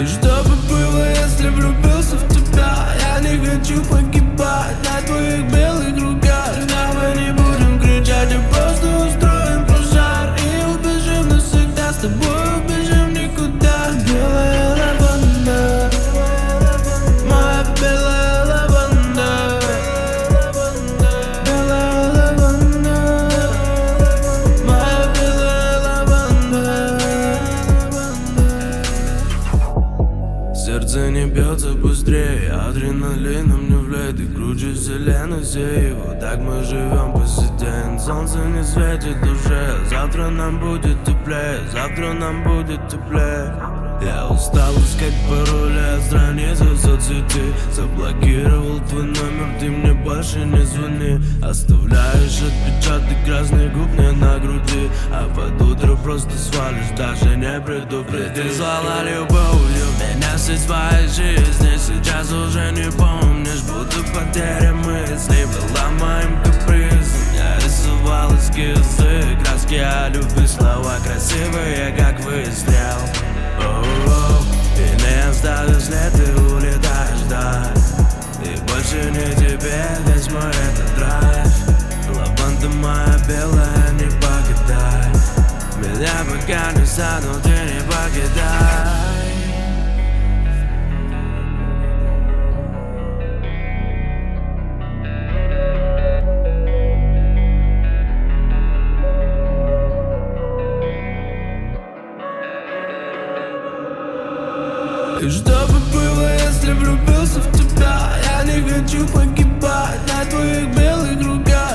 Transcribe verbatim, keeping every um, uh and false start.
И что бы было, если влюбился в тебя? Я не хочу погибать на твоих белых руках. Да, мы не будем кричать, а просто устроим пожар и убежим навсегда, с тобой убежим никуда. Белая лаванда, моя белая лаванда, белая лаванда, моя белая лаванда. Сердце не бьется быстрее, адреналином не влет, и круче вселенной всей его. Так мы живем по сей день, солнце не светит уже. Завтра нам будет теплее, завтра нам будет теплее. Я устал искать пароли от страницы в соцсети. Заблокировал твой номер, ты мне больше не звони. Оставляешь отпечаток красных губ мне на груди, а под утро просто свалишь, даже не предупредив. Ты звала любовью меня всей своей жизни, сейчас уже не помнишь, будто потеря мыслей была моим капризом. Я рисовал эскизы, краски о любви, слова красивые, как выстрел. Оу, ты не оставишь след, ты улетаешь вдаль, и больше не тебе весь мой этот драйв. Лаванда моя белая, не покидай меня, пока не стану, ты не покидай. И что бы было, если влюбился в тебя? Я не хочу погибать на твоих белых руках.